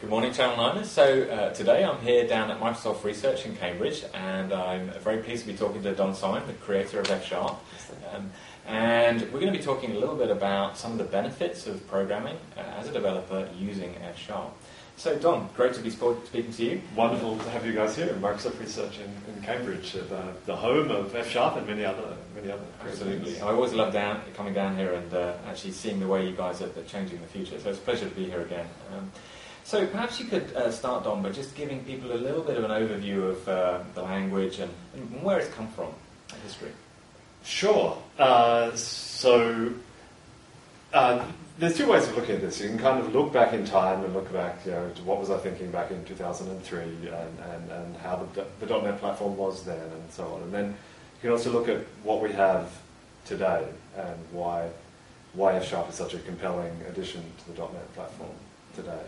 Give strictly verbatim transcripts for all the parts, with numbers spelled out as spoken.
Good morning, Channel Niners. So uh, today I'm here down at Microsoft Research in Cambridge, and I'm very pleased to be talking to Don Simon, the creator of F Sharp. Um, and we're going to be talking a little bit about some of the benefits of programming uh, as a developer using F Sharp. So Don, great to be sp- speaking to you. Wonderful to have you guys here at Microsoft Research in, in Cambridge, uh, the, the home of F Sharp and many other many other. Absolutely. I always love down, coming down here and uh, actually seeing the way you guys are changing the future. So it's a pleasure to be here again. Um, So perhaps you could uh, start, Don, by just giving people a little bit of an overview of uh, the language and, and where it's come from, the history. Sure. Uh, so uh, there's two ways of looking at this. You can kind of look back in time and look back, you know, to what was I thinking back in two thousand three and, and, and how the, the dot net platform was then and so on. And then you can also look at what we have today and why, why F Sharp is such a compelling addition to the dot net platform today.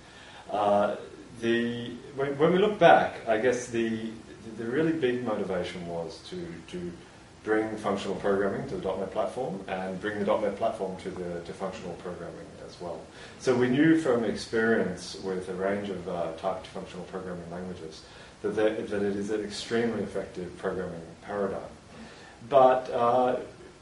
Uh, the when, when we look back, I guess the the really big motivation was to to bring functional programming to the dot net platform and bring the dot net platform to the to functional programming as well. So we knew from experience with a range of uh, typed functional programming languages that there, that it is an extremely effective programming paradigm, but uh,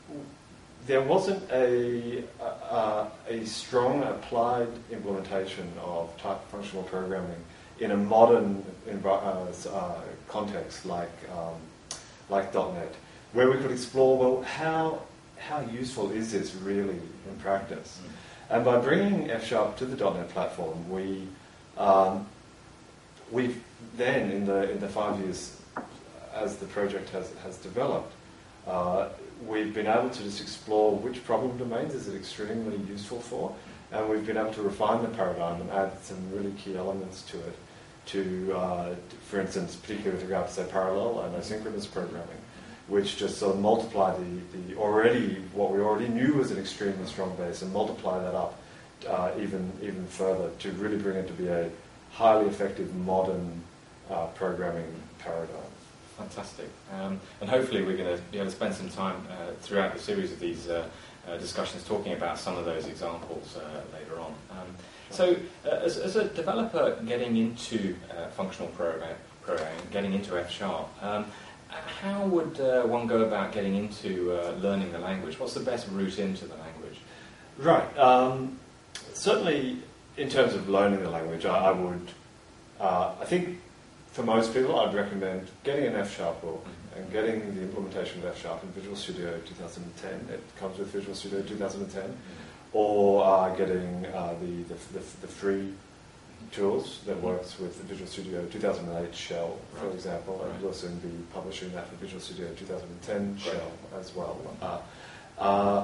there wasn't a, a, a strong applied implementation of type functional programming in a modern env- uh, uh, context like um, like dot net, where we could explore, well, how how useful is this really in practice? Mm-hmm. And by bringing F Sharp to the dot net platform, we um, we've then in the in the five years as the project has has developed. Uh, we've been able to just explore which problem domains is it extremely useful for, and we've been able to refine the paradigm and add some really key elements to it, to, uh, for instance, particularly with regard to, say, parallel and asynchronous programming, which just sort of multiply the, the already, what we already knew was an extremely strong base, and multiply that up uh, even, even further to really bring it to be a highly effective modern uh, programming paradigm. Fantastic. Um, and hopefully we're going to be able to spend some time uh, throughout the series of these uh, uh, discussions talking about some of those examples uh, later on. Um, so uh, as, as a developer getting into uh, functional program, programming, getting into F Sharp, um, how would uh, one go about getting into uh, learning the language? What's the best route into the language? Right. Um, certainly in terms of learning the language, I, I would, uh, I think for most people, I'd recommend getting an F Sharp book and getting the implementation of F Sharp in Visual Studio twenty ten. It comes with Visual Studio twenty ten, or uh, getting uh, the, the, the the free tools that works with the Visual Studio two thousand eight shell, for right. example. And right. we'll soon be publishing that for Visual Studio twenty ten right. shell as well. Uh, uh,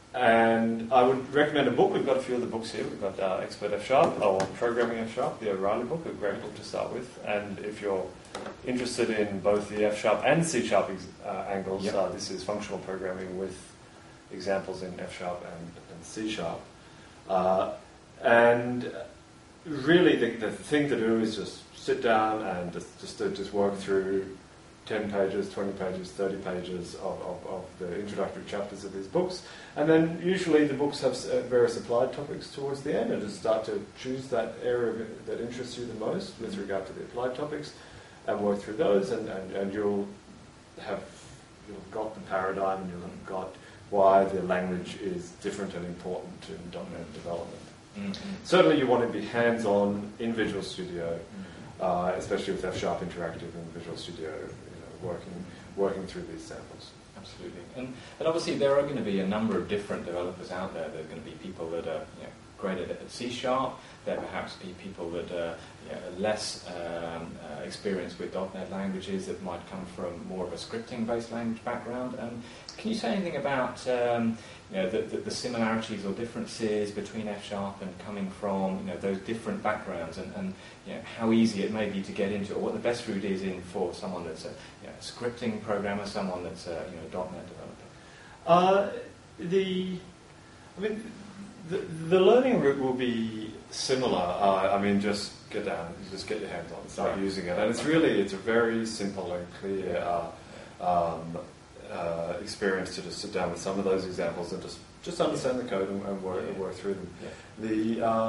And I would recommend a book. We've got a few of the books here. We've got uh, Expert F Sharp, or Programming F Sharp, the O'Reilly book, a great book to start with. And if you're interested in both the F Sharp and C Sharp ex- uh, angles, yep. uh, this is functional programming with examples in F Sharp and, and C Sharp. Uh, and really, the, the thing to do is just sit down and just just, to, just work through ten pages, twenty pages, thirty pages of, of, of the introductory chapters of these books. And then usually the books have various applied topics towards the end, and just start to choose that area of it that interests you the most with regard to the applied topics and work through those, and, and, and you'll have you'll have got the paradigm, and you'll have got why the language is different and important in dot net development. Mm-hmm. Certainly you want to be hands-on in Visual Studio, mm-hmm. uh, especially with F Sharp Interactive in Visual Studio, working working through these samples. Absolutely. And, and obviously there are going to be a number of different developers out there. There are going to be people that are you know, great at, at C Sharp. There perhaps be people that are you know, less um, uh, experienced with dot net languages that might come from more of a scripting-based language background. Um, can you say anything about um, you know, the, the, the similarities or differences between F Sharp and coming from you know, those different backgrounds, and, and you know, how easy it may be to get into, or what the best route is in for someone that's a you know, scripting programmer, someone that's a you know, dot net developer? Uh, the, I mean, the, the learning route will be similar. Uh, I mean, just get down, just get your hands on it, start right. using it, and it's really it's a very simple and clear uh, um, uh, experience to just sit down with some of those examples and just, just understand the code and, and work, yeah. work through them. Yeah. The uh,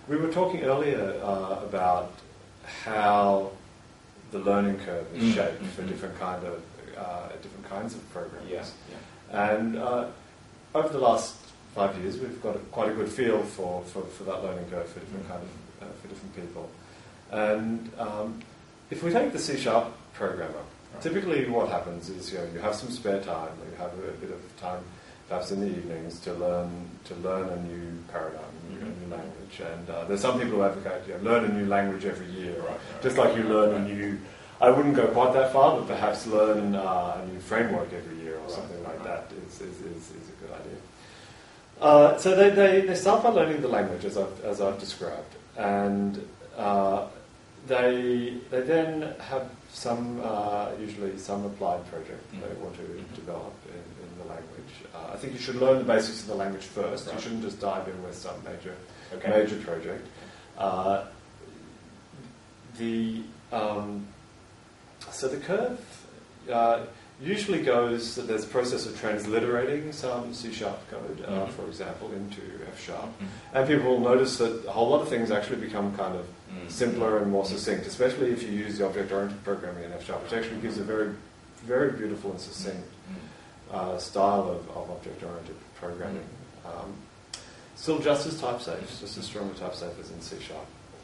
we were talking earlier uh, about how the learning curve is Mm. shaped Mm-hmm. for different kind of uh, different kinds of programs. Yeah. Yeah. And uh, over the last five years, we've got a, quite a good feel for, for, for that learning curve for different kind of uh, for different people. And um, if we take the C sharp programmer, Right. typically what happens is you know you have some spare time, or you have a, bit of time, perhaps in the evenings, to learn to learn a new paradigm, a new, Mm-hmm. a new language. And uh, there's some people who advocate you know, learn a new language every year, Right, right, just right, like you right, learn right. a new. I wouldn't go quite that far, but perhaps learn uh, a new framework every year or Right, something like right. that is, is, is, is a good idea. Uh, so they, they, they start by learning the language as I've, as I've described, and uh, they they then have some uh, usually some applied project Mm-hmm. they want to develop in, in the language. Uh, I think you should learn the basics of the language first. Right. You shouldn't just dive in with some major Okay. major project. Uh, the um, so the curve uh, usually goes that there's a process of transliterating some C sharp code, uh, Mhm. for example, into F sharp, Mhm. and people will notice that a whole lot of things actually become kind of Mm. simpler and more succinct, especially if you use the object-oriented programming in F sharp, which actually gives a very, very beautiful and succinct Mm. uh, style of, of object-oriented programming. Um, still just as type-safe, just as strongly type-safe as in C sharp.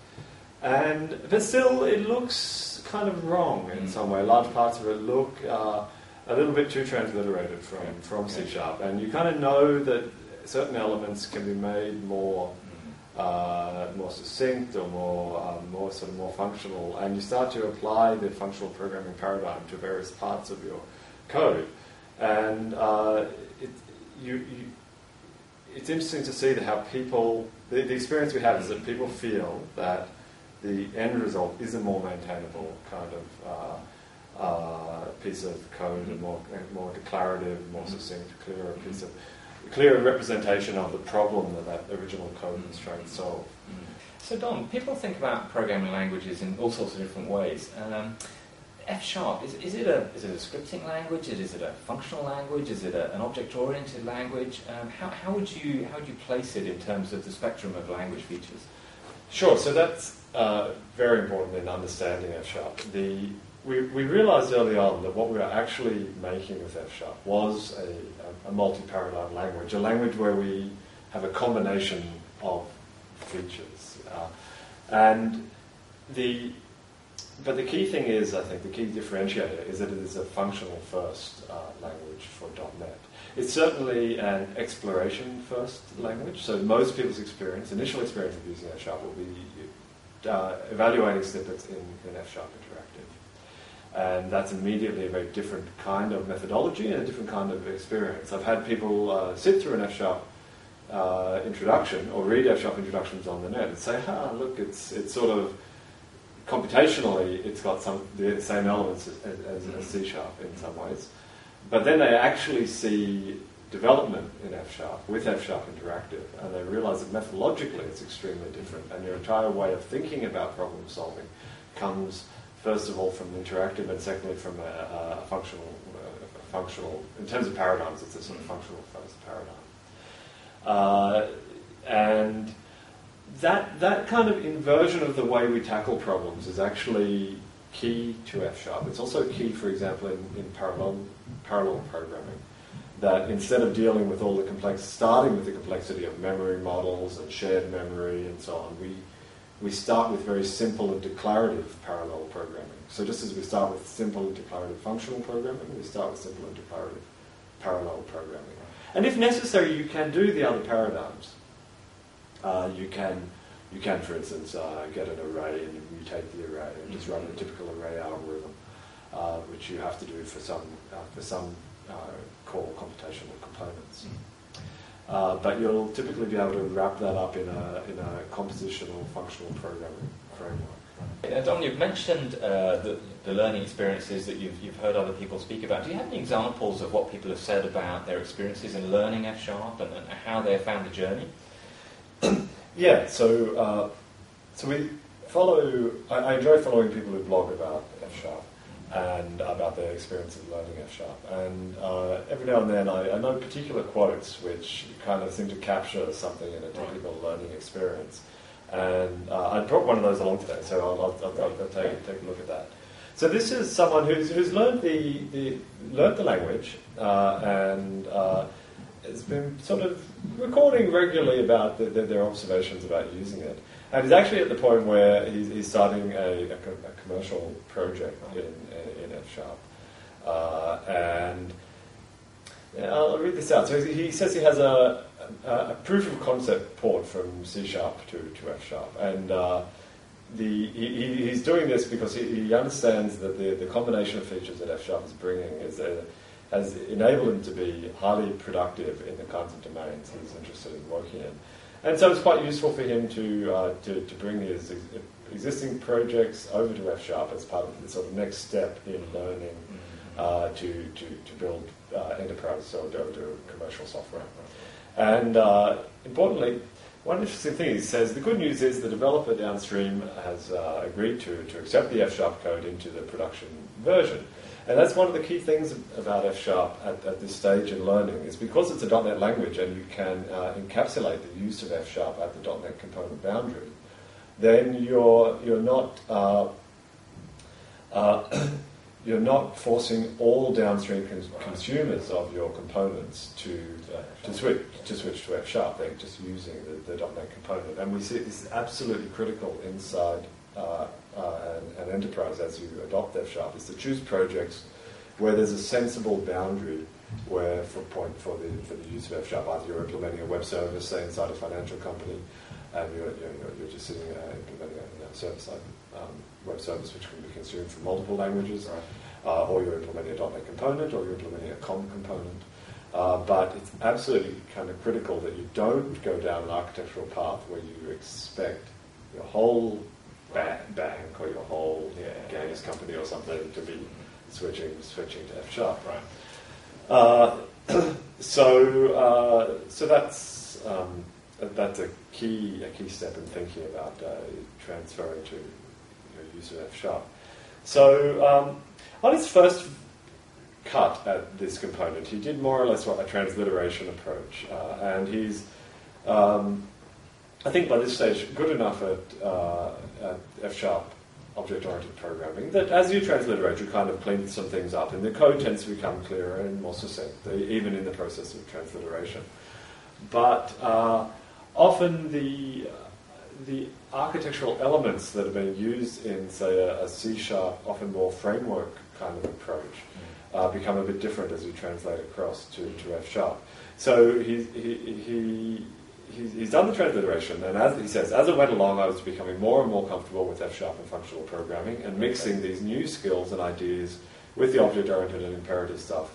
And but still, it looks kind of wrong in Mm. some way. Large parts of it look uh, a little bit too transliterated from, Okay. from C Okay. sharp, and you kind of know that certain elements can be made more Mm. uh, more succinct or more um, more sort of more functional, and you start to apply the functional programming paradigm to various parts of your code, and uh, it, you, you, it's interesting to see that how people the, the experience we have is that people feel that the end result is a more maintainable kind of uh, uh, piece of code, a more a more declarative, more succinct, clearer piece of clearer representation of the problem that that original code was trying to solve. So Don, people think about programming languages in all sorts of different ways. Um, F sharp, is, is it a is it a scripting language? Is it a functional language? Is it a, an object-oriented language? Um, how, how would you how would you place it in terms of the spectrum of language features? Sure, so that's uh, very important in understanding F sharp. The we, we realized early on that what we were actually making with F sharp was a, a, a multi-paradigm language, a language where we have a combination of features. Uh, and the but the key thing is, I think, the key differentiator is that it is a functional first uh, language for .NET. It's certainly an exploration first language, so most people's experience, initial experience of using F sharp will be uh, evaluating snippets in, in F sharp Interactive. And that's immediately a very different kind of methodology and a different kind of experience. I've had people uh, sit through an F sharp uh, introduction or read F sharp introductions on the net and say, ah, look, it's it's sort of computationally, it's got some the same elements as, as, as C sharp in some ways. But then they actually see development in F sharp with F sharp Interactive, and they realize that methodologically it's extremely different, and your entire way of thinking about problem solving comes first of all from interactive, and secondly from a, a functional, a functional. In terms of paradigms, it's a sort of functional first paradigm, uh, and that that kind of inversion of the way we tackle problems is actually key to F sharp. It's also key, for example, in, in parallel parallel programming. That instead of dealing with all the complex, starting with the complexity of memory models and shared memory and so on, we we start with very simple and declarative parallel programming. So just as we start with simple and declarative functional programming, we start with simple and declarative parallel programming. And if necessary, you can do the other paradigms. Uh, you can, you can, for instance, uh, get an array and you mutate the array and just run a typical array algorithm, uh, which you have to do for some uh, for some uh, core computational components. Uh, but you'll typically be able to wrap that up in a in a compositional functional programming framework. Uh, Don, you've mentioned uh, the, the learning experiences that you've, you've heard other people speak about. Do you have any examples of what people have said about their experiences in learning F sharp and, and how they found the journey? Yeah, so uh, so we follow. I, I enjoy following people who blog about F sharp and about their experience of learning F sharp. And uh, every now and then, I, I know particular quotes which kind of seem to capture something in a typical learning experience. And uh, I brought one of those along today, so I'll, I'll, I'll, I'll take, take a look at that. So this is someone who's, who's learned the, the learned the language uh, and uh, has been sort of recording regularly about the, the, their observations about using it. And he's actually at the point where he's, he's starting a, a, co- a commercial project in, in F Sharp. Uh, and yeah, I'll read this out. So he, he says he has a, a, a proof of concept port from C Sharp to, to F Sharp. And uh, the, he, he's doing this because he, he understands that the, the combination of features that F Sharp is bringing is a, has enabled him to be highly productive in the kinds of domains he's interested in working in. And so it's quite useful for him to uh, to, to bring his ex- existing projects over to F Sharp as part of the sort of next step in learning uh, to, to to build uh, enterprise or to, to commercial software. And uh, importantly, one interesting thing he says, the good news is the developer downstream has uh, agreed to, to accept the F Sharp code into the production version. And that's one of the key things about F Sharp at, at this stage in learning, is because it's a dot net language and you can uh, encapsulate the use of F Sharp at the dot net component boundary, then you're you're not uh, uh, you're not forcing all downstream cons- consumers of your components to to switch to switch to F Sharp. They're just using the, the dot net component, and we see this is absolutely critical inside uh, uh, an, an enterprise as you adopt F Sharp, is to choose projects where there's a sensible boundary where for point for the for the use of F Sharp. Either you're implementing a web service, say inside a financial company, and you're you're, you're just sitting uh, implementing a you know, server-side um, web service which can be consumed from multiple languages, right. uh, or you're implementing a dot net component, or you're implementing a com component. Uh, but it's absolutely kind of critical that you don't go down an architectural path where you expect your whole ba- bank or your whole yeah, games yeah. company or something to be switching switching to F Sharp, right? Uh, so uh, so that's um, that's a key a key step in thinking about uh, transferring to your use of F Sharp. So um, on his first cut at this component, he did more or less what a transliteration approach, uh, and he's, um, I think by this stage, good enough at, uh, at F Sharp object-oriented programming that as you transliterate, you kind of clean some things up, and the code tends to become clearer and more succinct, even in the process of transliteration. But uh, often the the architectural elements that are being used in, say, a, a C Sharp, often more framework kind of approach, Uh, become a bit different as you translate across to, to F Sharp. So he, he, he, he's, he's done the transliteration, and as he says, as it went along, I was becoming more and more comfortable with F Sharp and functional programming, and mixing these new skills and ideas with the object-oriented and imperative stuff.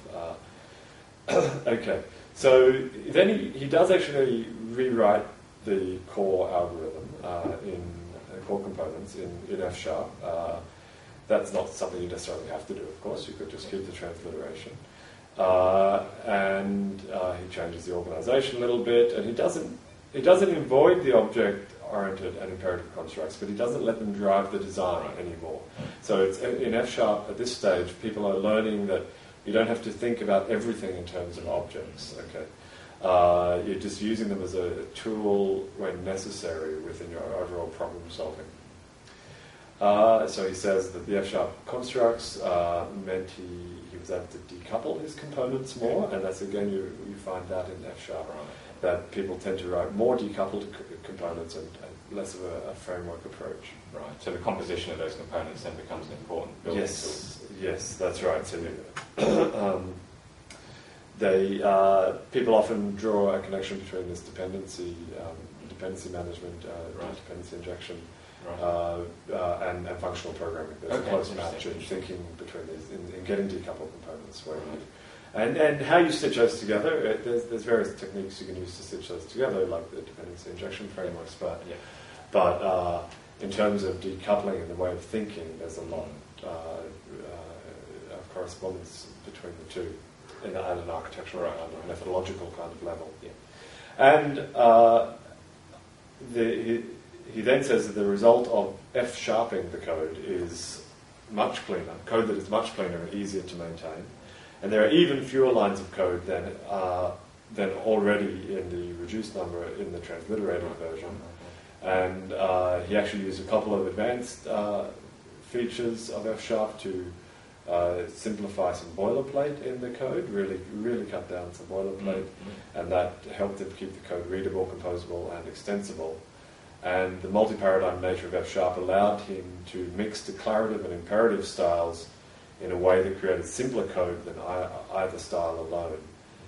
Uh, okay, so then he, he does actually rewrite the core algorithm uh, in uh, core components in, in F Sharp. Uh, That's not something you necessarily have to do, of course. You could just keep the transliteration. Uh, and uh, he changes the organization a little bit, and he doesn't he doesn't avoid the object-oriented and imperative constructs, but he doesn't let them drive the design anymore. So it's, in F Sharp, at this stage, people are learning that you don't have to think about everything in terms of objects. Okay, uh, you're just using them as a tool when necessary within your overall problem solving. Uh, so he says that the F Sharp constructs uh, meant he, he was able to decouple his components more, and that's again you, you find that in F Sharp, right. That people tend to write more decoupled c- components and, and less of a, a framework approach. Right. So the composition of those components then becomes an important building yes, tool. Yes, that's right. So um, they uh, people often draw a connection between this dependency um, dependency management, uh, right. dependency injection. Right. Uh, uh, and, and functional programming. There's okay, a close match in thinking between these, in, in getting decoupled components. Where right. you, and, and how you stitch those together, it, there's, there's various techniques you can use to stitch those together, like the dependency injection frameworks, but, yeah. but uh, in terms of decoupling and the way of thinking, there's a lot uh, uh, of correspondence between the two in, at an architectural right. and a methodological kind of level. Yeah. And uh, the... He then says that the result of F-sharping the code is much cleaner, code that is much cleaner and easier to maintain. And there are even fewer lines of code than, uh, than already in the reduced number in the transliterated version. and uh, he actually used a couple of advanced uh, features of F Sharp to uh, simplify some boilerplate in the code, really really cut down some boilerplate, mm-hmm. and that helped him keep the code readable, composable, and extensible. And the multi-paradigm nature of F Sharp allowed him to mix declarative and imperative styles in a way that created simpler code than either style alone.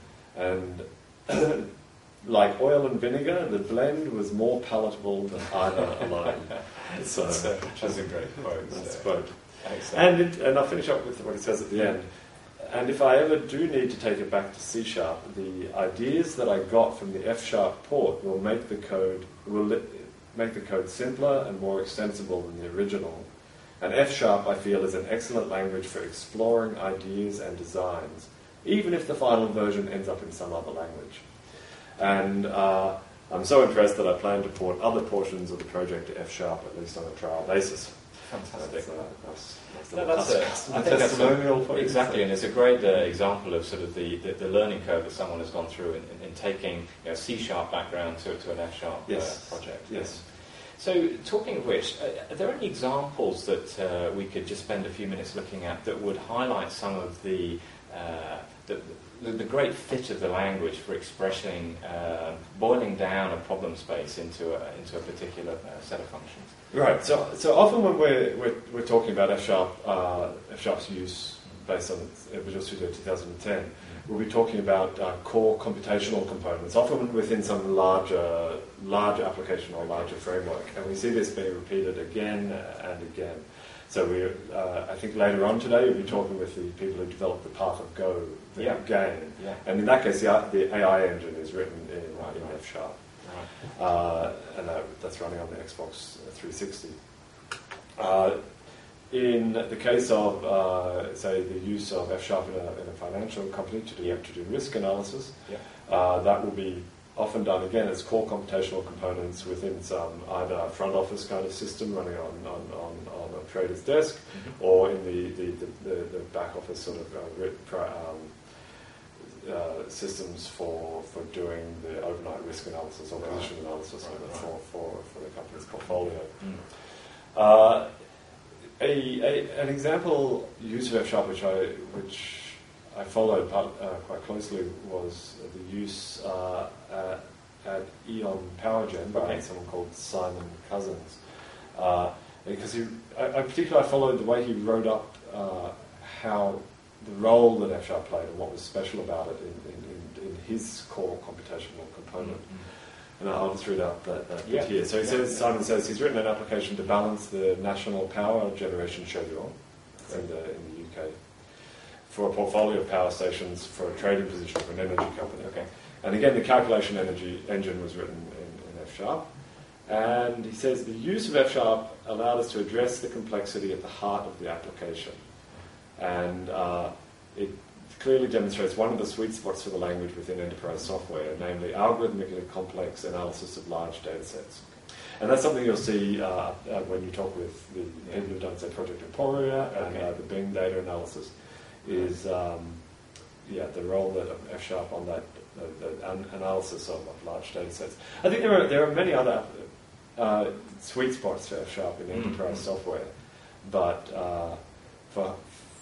And like oil and vinegar, the blend was more palatable than either alone. So that's a, that's a great quote. That's so. quote. Excellent. And, it, and I'll finish up with what he says at the end. And if I ever do need to take it back to C Sharp, the ideas that I got from the F Sharp port will make the code will li- make the code simpler and more extensible than the original. And F Sharp, I feel, is an excellent language for exploring ideas and designs, even if the final version ends up in some other language. And uh, I'm so impressed that I plan to port other portions of the project to F Sharp, at least on a trial basis. Fantastic. That's, uh, that's, that's no, that's a, I think that's a, exactly, and it's a great uh, example of sort of the, the, the learning curve that someone has gone through in, in, in taking a C Sharp background to, to an F Sharp yes. uh, project. Yes. So, talking of which, uh, are there any examples that uh, we could just spend a few minutes looking at that would highlight some of the uh, the, the, the great fit of the language for expressing, uh, boiling down a problem space into a, into a particular uh, set of functions? Right. So, so often when we're we're, we're talking about F Sharp, uh, F Sharp's use based on Visual Studio two thousand ten, mm-hmm. we'll be talking about uh, core computational components, often within some larger larger application or larger framework, and we see this being repeated again and again. So we, uh, I think later on today we'll be talking with the people who developed the Path of Go, the yeah. game, yeah. and in that case the, the A I engine is written in, right, in right. F Sharp. Right. Uh, and that, that's running on the Xbox three sixty. Uh, in the case of, uh, say, the use of F Sharp in a, in a financial company to do, yep. to do risk analysis, yep. uh, that will be often done again as core computational components within some either front office kind of system running on, on, on, on a trader's desk, mm-hmm. or in the, the, the, the back office sort of uh, um, Uh, systems for, for doing the overnight risk analysis or position right. analysis right, right. For, for, for the company's portfolio. Mm. Uh, a, a, an example use of F Sharp which I which I followed part, uh, quite closely was the use uh, at, at Eon PowerGen by okay. someone called Simon Cousins. Uh, because he, I, I particularly I followed the way he wrote up uh, how the role that F Sharp played and what was special about it in, in, in, in his core computational component. Mm-hmm. And I'll just read out that, that yeah. bit here. So he yeah. says, Simon says, he's written an application to balance the national power generation schedule in the, in the U K for a portfolio of power stations for a trading position for an energy company. Okay. And again, the calculation energy engine was written in, in F Sharp. And he says the use of F Sharp allowed us to address the complexity at the heart of the application. And uh, it clearly demonstrates one of the sweet spots for the language within enterprise software, namely algorithmically complex analysis of large data sets. And that's something you'll see uh, uh, when you talk with the yeah. people who've done, say, Project Emporia and okay. uh, the Bing data analysis, is um, yeah the role that of F Sharp on that uh, the an analysis of, of large data sets. I think there are there are many other uh, sweet spots for F Sharp in mm-hmm. enterprise software, but uh, for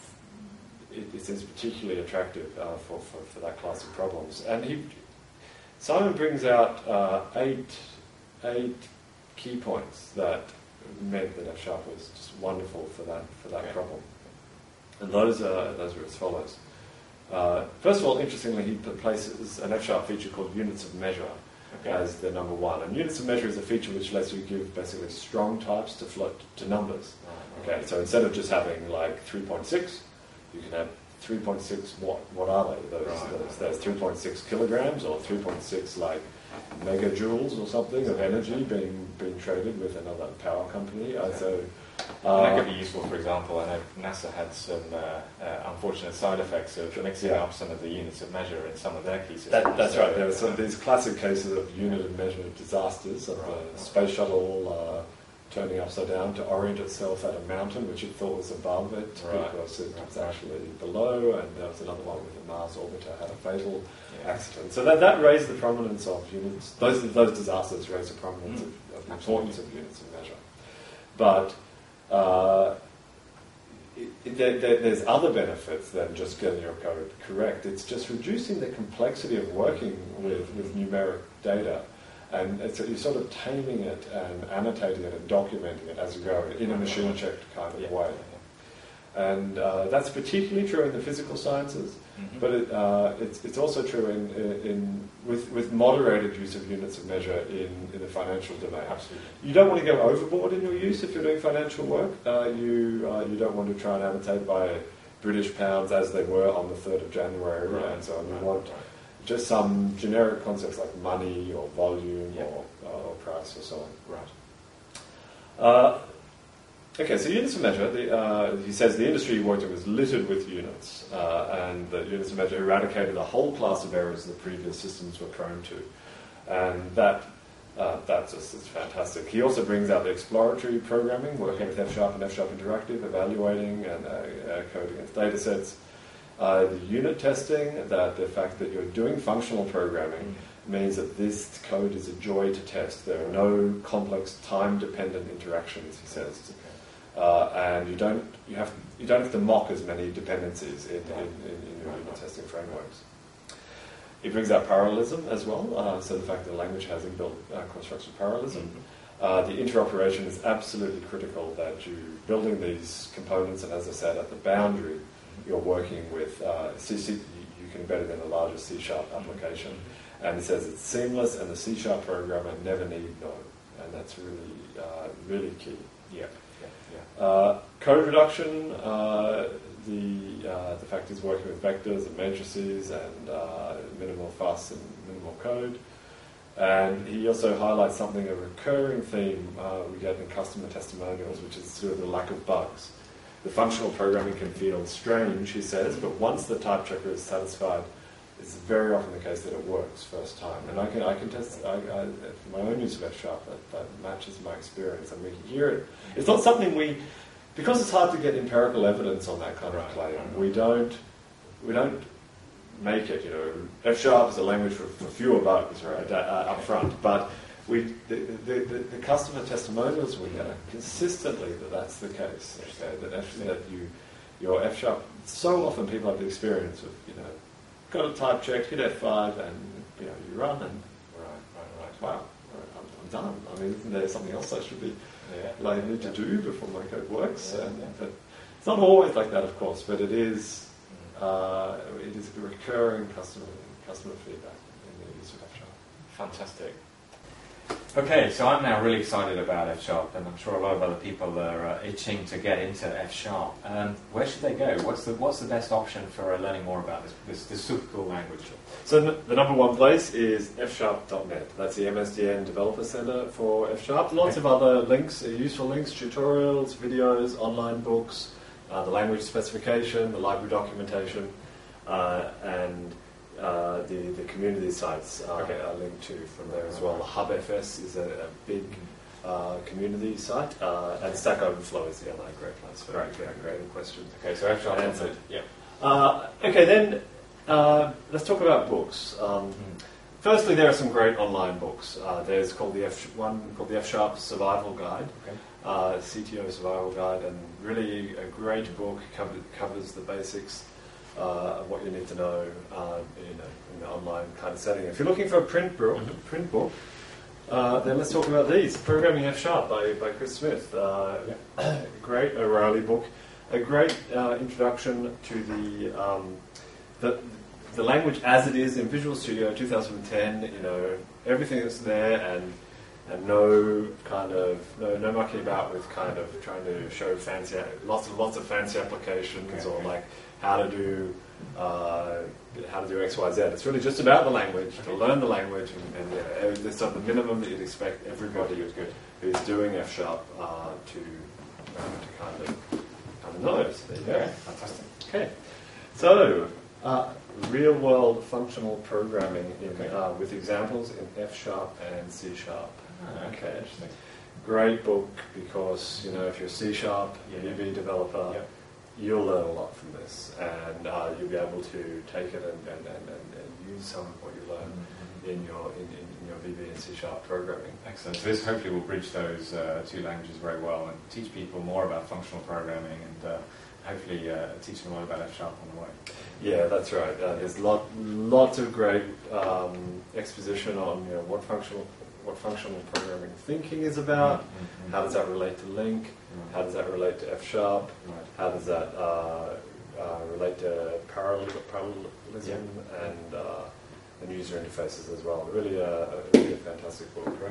It, it seems particularly attractive uh, for, for, for that class of problems. And he, Simon brings out uh, eight, eight key points that meant that F Sharp was just wonderful for that for that okay. problem. And those are those are as follows. Uh, first of all, interestingly, he places an F Sharp feature called units of measure okay. as the number one. And units of measure is a feature which lets you give basically strong types to float to numbers. Oh, okay, so instead of just having like three point six. You can have three point six, what what are they? Those, right. those, those three point six kilograms or three point six like megajoules or something of energy being being traded with another power company. Uh, so uh, that could be useful, for example. I know NASA had some uh, uh, unfortunate side effects of mixing yeah. up some of the units of measure in some of their key systems. That, that's so, right. There are some of these classic cases of unit of measure disasters of right. the space shuttle uh, turning upside down to orient itself at a mountain which it thought was above it, Right. because it Right. was actually below, and there was another one with a Mars orbiter had a fatal Yeah. accident. So that, that raised the prominence of units, those, those disasters raised the prominence Mm. of, of the importance of units of measure. But uh, it, it, there, there, there's other benefits than just getting your code correct. It's just reducing the complexity of working with, with numeric data. And it's, you're sort of taming it and annotating it and documenting it as you go in a machine-checked kind of Yeah. way. And uh, that's particularly true in the physical sciences, Mhm. but it, uh, it's, it's also true in, in, in with, with moderated use of units of measure in, in the financial domain. Absolutely. You don't want to go overboard in your use if you're doing financial work. Uh, you uh, you don't want to try and annotate by British pounds as they were on the third of January Right. and so on. You Right. want Right. just some generic concepts like money or volume Yeah. or, uh, or price or so on. Right. Uh, okay, so units of measure, the, uh, he says the industry he worked in was littered with units, uh, and the units of measure eradicated a whole class of errors the previous systems were prone to. And that uh, that just is fantastic. He also brings out the exploratory programming, working with F Sharp and F Sharp Interactive, evaluating and uh, uh, coding against data sets. Uh, the unit testing, that the fact that you're doing functional programming means that this code is a joy to test. There are no complex time-dependent interactions, he says, uh, and you don't you have you don't have to mock as many dependencies in, in, in, in your unit testing frameworks. He brings out parallelism as well, uh, so the fact that the language has inbuilt uh, constructs of parallelism. Mm-hmm. Uh, the interoperation is absolutely critical, that you're building these components, and as I said, at the boundary, you're working with uh, C C, you can embed it in a larger C Sharp application. And it says it's seamless, and the C Sharp programmer never need know, and that's really, uh, really key. Yeah. Yeah. Yeah. Uh, code reduction, uh, the uh, the fact is working with vectors and matrices and uh, minimal fuss and minimal code. And he also highlights something, a recurring theme uh, we get in customer testimonials, which is sort of the lack of bugs. The functional programming can feel strange, he says, but once the type checker is satisfied, it's very often the case that it works first time. And I can I can test, I, I, from my own use of F Sharp, that, that matches my experience, and we can hear it. It's not something we, because it's hard to get empirical evidence on that kind of Right. claim, we don't, we don't make it, you know, F Sharp is a language for, for fewer bugs, right, uh, up front, but we, the, the, the, the customer testimonials we get are consistently that that's the case, okay, that, F, that you, your F Sharp, so often people have the experience of, you know, got a type check, hit F five, and, you know, you run, and, Right. Right. Right. wow, I'm, I'm done. I mean, isn't there something else I should be, Yeah. like, need to do before my code works? Yeah, and, yeah. But it's not always like that, of course, but it is, Mm. uh, it is a recurring customer customer feedback in the use of F Sharp. Fantastic. Okay, so I'm now really excited about F Sharp, and I'm sure a lot of other people are uh, itching to get into F Sharp. Um, where should they go? What's the What's the best option for uh, learning more about this this, this super cool language? So n- the number one place is f sharp dot net. That's the M S D N Developer Center for F Sharp. Lots Okay. of other links, uh, useful links, tutorials, videos, online books, uh, the language specification, the library documentation, uh, and uh, the, the community sites uh, Okay. are linked to from there as well. The Hub F S is a, a big uh, community site, uh, and Stack Overflow is the other great place for Great, great, great questions. Okay, so F Sharp. Answered. Yeah. Uh, okay, then uh, let's talk about books. Um, firstly, there are some great online books. Uh, there's called the F one called the F Sharp Survival Guide, Okay. uh, C T O Survival Guide, and really a great book. Cover, covers the basics uh, of what you need to know uh, in, a, in an online kind of setting. If you're looking for a print book, Mhm. print book, uh, then let's talk about these. Programming F Sharp by, by Chris Smith. Uh, great O'Reilly book. A great uh, introduction to the, um, the the language as it is in Visual Studio two thousand ten. You know, everything that's there, and and no kind of no no mucking about with kind of trying to show fancy lots of lots of fancy applications Okay, or okay. like how to do uh, how to do X Y Z. It's really just about the language, to learn the language, and, and yeah, it's sort of the minimum that you'd expect everybody who's good who's doing F Sharp uh, to uh, to kind of kind of know. So there you go. Okay, fantastic. Okay, so uh, real-world functional programming in, Okay. uh, with examples in F Sharp and C Sharp. Ah, okay, interesting. great book because, you know, if you're a C Sharp, Yeah. V B developer, Yep. you'll learn a lot from this, and uh, you'll be able to take it and, and, and, and, and use some of what you learn Mm-hmm. in your in, in your V B and C Sharp programming. Excellent. So this hopefully will bridge those uh, two languages very well and teach people more about functional programming and uh, hopefully uh, teach them a lot about F Sharp on the way. Yeah, that's right. Uh, there's lot, lots of great um, exposition on, you know, what functional what functional programming thinking is about. Mm-hmm. How does that relate to Link? Right. How does that relate to F Sharp? Right. How does that uh, uh, relate to parallel, parallelism Yeah. and uh, and user interfaces as well? Really, uh, a, really a fantastic book. Great,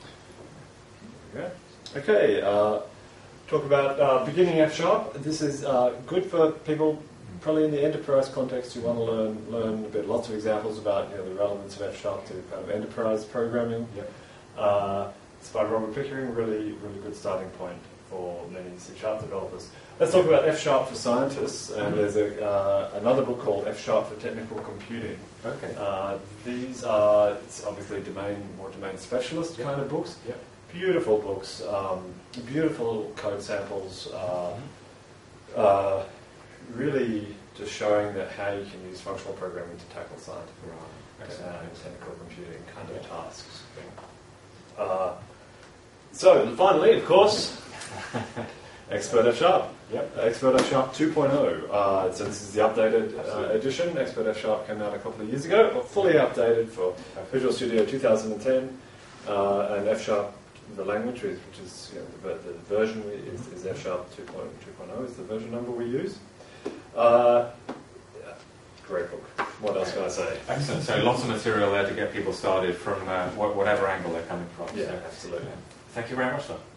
great. Yeah. Okay. Uh, talk about uh, beginning F Sharp. This is uh, good for people probably in the enterprise context who want to learn learn a bit. Lots of examples about, you know, the relevance of F Sharp to kind of enterprise programming. Yep. Uh, it's by Robert Pickering. Really, really good starting point for many C Sharp developers. Let's talk about F Sharp for scientists. And there's a, uh, another book called F Sharp for Technical Computing. Okay. Uh, these are, it's obviously domain, more domain specialist Yep. kind of books. Yep. Beautiful books, um, beautiful code samples, uh, Mm-hmm. uh, really just showing that how you can use functional programming to tackle scientific Right. uh, Excellent. and technical computing kind of Yeah. tasks. Uh, so finally, of course, Expert F Sharp. Yep. Expert F Sharp two point oh. Uh, so this is the updated uh, Absolutely. edition. Expert F Sharp came out a couple of years ago, well, fully updated for Visual Studio two thousand ten, uh, and F Sharp, the language, which is, you know, the, ver- the version we, is, is F Sharp two point oh is the version number we use. Uh, yeah, great book. What else can I say? Excellent. So lots of material there to get people started from uh, wh- whatever angle they're coming from. Yeah, So, absolutely. Thank you very much, sir.